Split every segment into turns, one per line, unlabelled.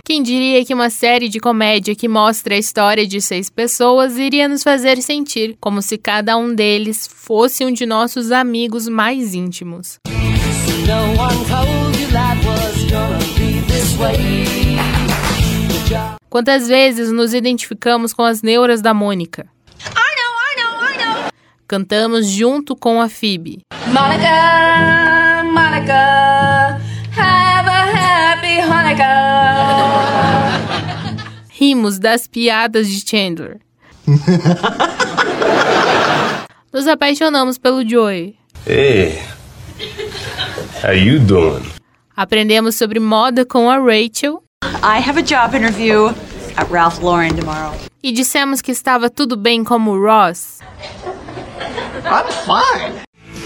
Quem diria que uma série de comédia que mostra a história de 6 pessoas iria nos fazer sentir como se cada um deles fosse um de nossos amigos mais íntimos. Quantas vezes nos identificamos com as neuras da Mônica? I know. Cantamos junto com a Phoebe.
Monica, Monica, have a happy Hanukkah.
Rimos das piadas de Chandler. Nos apaixonamos pelo Joey.
Hey, how you doing?
Aprendemos sobre moda com a Rachel.
I have a job interview at Ralph Lauren tomorrow.
E dissemos que estava tudo bem como Ross.
I'm fine.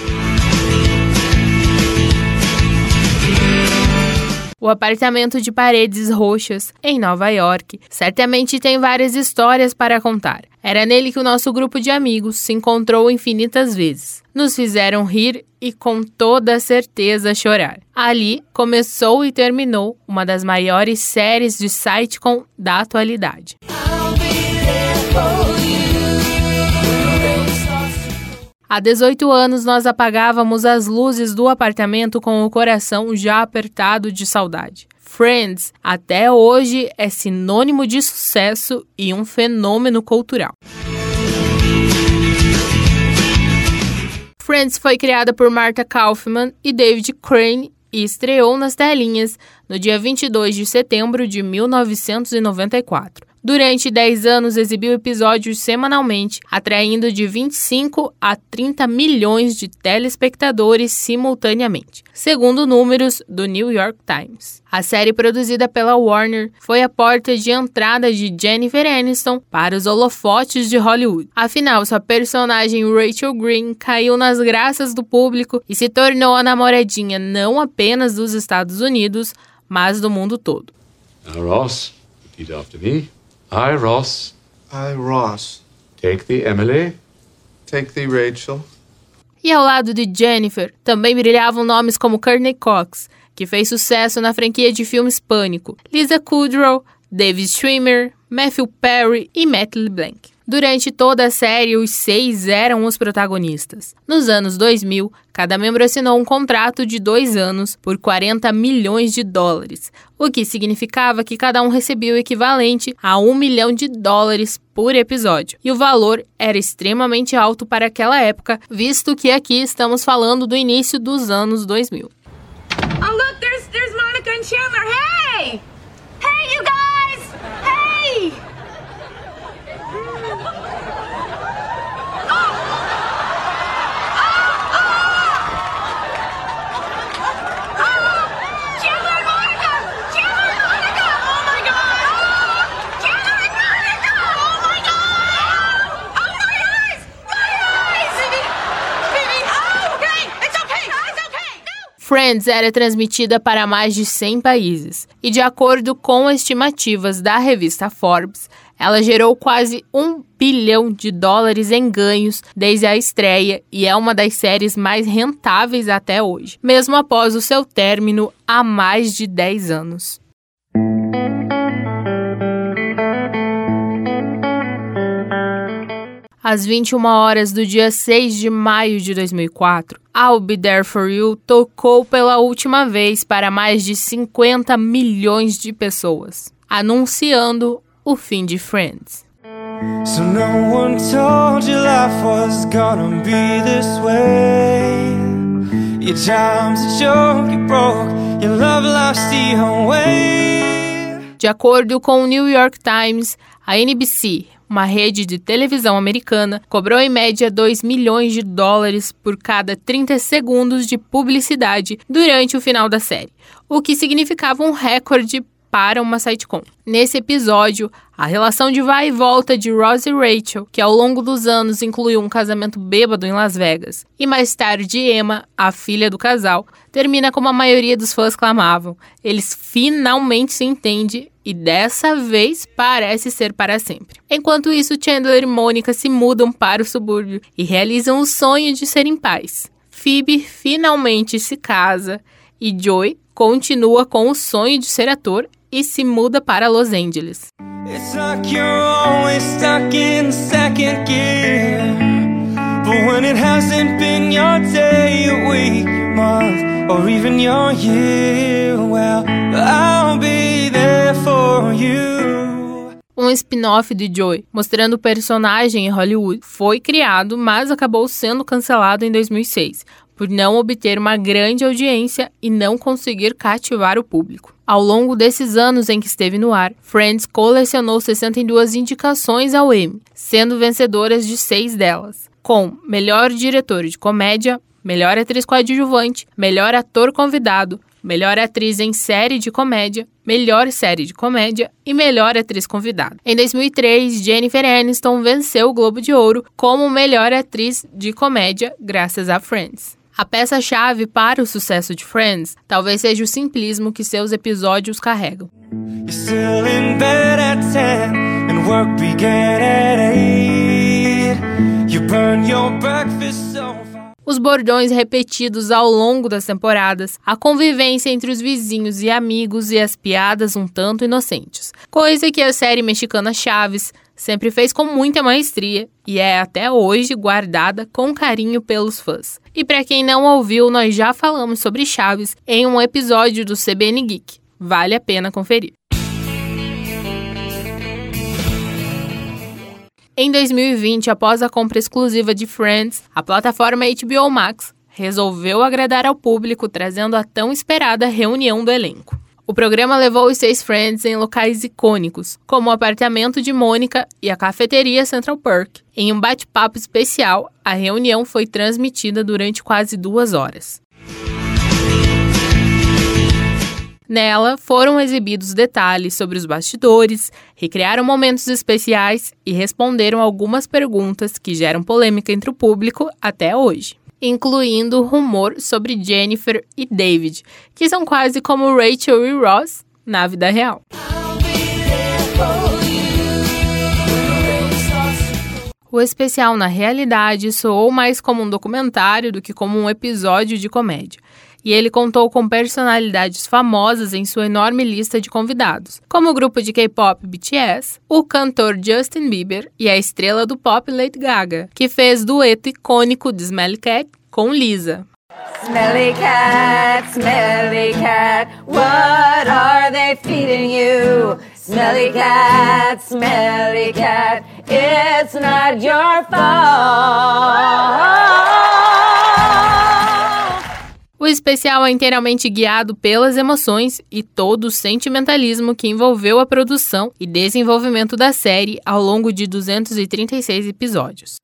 O apartamento de paredes roxas, em Nova York, certamente tem várias histórias para contar. Era nele que o nosso grupo de amigos se encontrou infinitas vezes. Nos fizeram rir e com toda certeza chorar. Ali começou e terminou uma das maiores séries de sitcom da atualidade. Há 18 anos nós apagávamos as luzes do apartamento com o coração já apertado de saudade. Friends, até hoje, é sinônimo de sucesso e um fenômeno cultural. Friends foi criada por Martha Kauffman e David Crane e estreou nas telinhas no dia 22 de setembro de 1994. Durante 10 anos, exibiu episódios semanalmente, atraindo de 25 a 30 milhões de telespectadores simultaneamente, segundo números do New York Times. A série produzida pela Warner foi a porta de entrada de Jennifer Aniston para os holofotes de Hollywood. Afinal, sua personagem Rachel Green caiu nas graças do público e se tornou a namoradinha não apenas dos Estados Unidos, mas do mundo todo.
Now, Ross, repeat after me. I, Ross.
I, Ross.
Take thee, Emily.
Take thee, Rachel.
E ao lado de Jennifer, também brilhavam nomes como Courtney Cox, que fez sucesso na franquia de filmes Pânico, Lisa Kudrow, David Schwimmer, Matthew Perry e Matt LeBlanc. Durante toda a série, os 6 eram os protagonistas. Nos anos 2000, cada membro assinou um contrato de 2 anos por $40 milhões, o que significava que cada um recebia o equivalente a $1 milhão por episódio. E o valor era extremamente alto para aquela época, visto que aqui estamos falando do início dos anos 2000.
Oh, look, there's Monica and Chandler. Hey! Hey, you guys! Hey!
Friends era transmitida para mais de 100 países e, de acordo com estimativas da revista Forbes, ela gerou quase $1 bilhão em ganhos desde a estreia e é uma das séries mais rentáveis até hoje, mesmo após o seu término há mais de 10 anos. Às 21 horas do dia 6 de maio de 2004, I'll Be There For You tocou pela última vez para mais de 50 milhões de pessoas, anunciando o fim de Friends.
So no one told you life was gonna be this way. Your job's a joke, you broke, your love life's the way.
De acordo com o New York Times, a NBC, uma rede de televisão americana, cobrou em média $2 milhões por cada 30 segundos de publicidade durante o final da série, o que significava um recorde para uma sitcom. Nesse episódio, a relação de vai e volta de Ross e Rachel, que ao longo dos anos incluiu um casamento bêbado em Las Vegas, e mais tarde Emma, a filha do casal, termina como a maioria dos fãs clamavam. Eles finalmente se entendem e dessa vez parece ser para sempre. Enquanto isso, Chandler e Mônica se mudam para o subúrbio e realizam o sonho de serem pais. Phoebe finalmente se casa e Joey continua com o sonho de ser ator e se muda para Los Angeles.
It's like you're always stuck in second gear. But when it hasn't been your day, your week, your month, or even your year, well, I'll be there for you.
Um spin-off de Joey, mostrando o personagem em Hollywood, foi criado, mas acabou sendo cancelado em 2006, por não obter uma grande audiência e não conseguir cativar o público. Ao longo desses anos em que esteve no ar, Friends colecionou 62 indicações ao Emmy, sendo vencedoras de 6 delas, com Melhor Diretor de Comédia, Melhor Atriz Coadjuvante, Melhor Ator Convidado, Melhor Atriz em Série de Comédia, Melhor Série de Comédia e Melhor Atriz Convidada. Em 2003, Jennifer Aniston venceu o Globo de Ouro como Melhor Atriz de Comédia graças a Friends. A peça-chave para o sucesso de Friends talvez seja o simplismo que seus episódios carregam.
You're still in bed at 10 and work began at 8. You burn your breakfast so far.
Os bordões repetidos ao longo das temporadas, a convivência entre os vizinhos e amigos e as piadas um tanto inocentes. Coisa que a série mexicana Chaves sempre fez com muita maestria e é até hoje guardada com carinho pelos fãs. E para quem não ouviu, nós já falamos sobre Chaves em um episódio do CBN Geek. Vale a pena conferir. Em 2020, após a compra exclusiva de Friends, a plataforma HBO Max resolveu agradar ao público, trazendo a tão esperada reunião do elenco. O programa levou os 6 Friends em locais icônicos, como o apartamento de Mônica e a cafeteria Central Perk. Em um bate-papo especial, a reunião foi transmitida durante quase 2 horas. Nela, foram exibidos detalhes sobre os bastidores, recriaram momentos especiais e responderam algumas perguntas que geram polêmica entre o público até hoje, incluindo o rumor sobre Jennifer e David, que são quase como Rachel e Ross na vida real. O especial, na realidade, soou mais como um documentário do que como um episódio de comédia. E ele contou com personalidades famosas em sua enorme lista de convidados, como o grupo de K-pop BTS, o cantor Justin Bieber e a estrela do pop Lady Gaga, que fez dueto icônico de Smelly Cat com Lisa.
Smelly cat, what are they feeding you? Smelly cat, it's not your fault.
O especial é inteiramente guiado pelas emoções e todo o sentimentalismo que envolveu a produção e desenvolvimento da série ao longo de 236 episódios.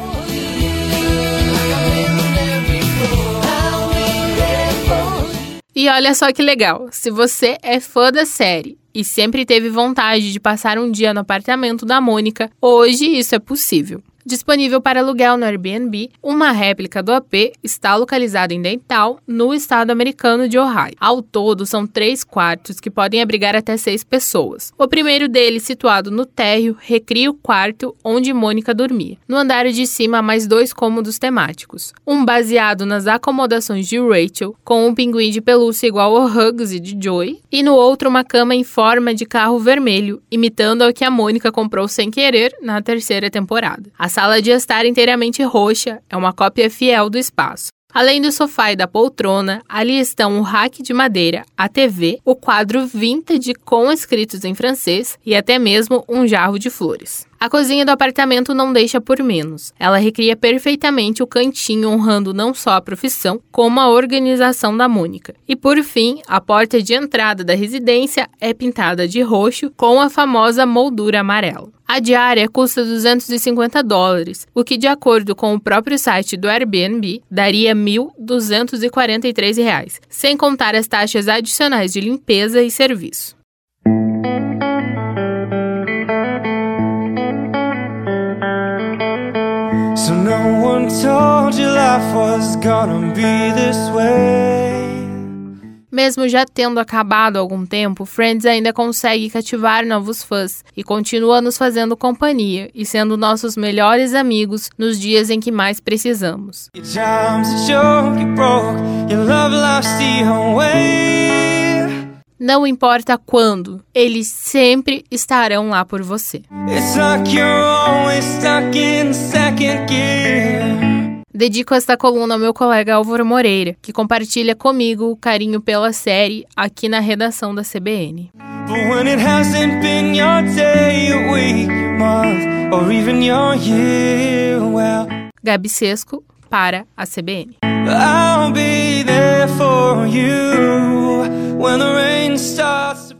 E olha só que legal, se você é fã da série e sempre teve vontade de passar um dia no apartamento da Mônica, hoje isso é possível. Disponível para aluguel no Airbnb, uma réplica do AP está localizada em Dayton, no estado americano de Ohio. Ao todo, são 3 quartos que podem abrigar até 6 pessoas. O primeiro deles, situado no térreo, recria o quarto onde Mônica dormia. No andar de cima, há mais 2 cômodos temáticos. Um baseado nas acomodações de Rachel, com um pinguim de pelúcia igual ao Hugsy de Joey, e no outro uma cama em forma de carro vermelho, imitando ao que a Mônica comprou sem querer na 3ª temporada. A sala de estar inteiramente roxa é uma cópia fiel do espaço. Além do sofá e da poltrona, ali estão o rack de madeira, a TV, o quadro vintage com escritos em francês e até mesmo um jarro de flores. A cozinha do apartamento não deixa por menos. Ela recria perfeitamente o cantinho, honrando não só a profissão, como a organização da Mônica. E por fim, a porta de entrada da residência é pintada de roxo com a famosa moldura amarela. A diária custa $250, o que, de acordo com o próprio site do Airbnb, daria R$1.243, sem contar as taxas adicionais de limpeza e serviço.
So no one told you life was gonna be this way.
Mesmo já tendo acabado há algum tempo, Friends ainda consegue cativar novos fãs e continua nos fazendo companhia e sendo nossos melhores amigos nos dias em que mais precisamos.
Your job's a joke, you broke, your love lost your way.
Não importa quando, eles sempre estarão lá por você.
It's like you're always stuck in second gear.
Dedico esta coluna ao meu colega Álvaro Moreira, que compartilha comigo o carinho pela série aqui na redação da CBN.
But when it hasn't been your day, your week, your month, or even your year, well,
Gabi Sesco, para a CBN.
I'll be there for you when the rain starts.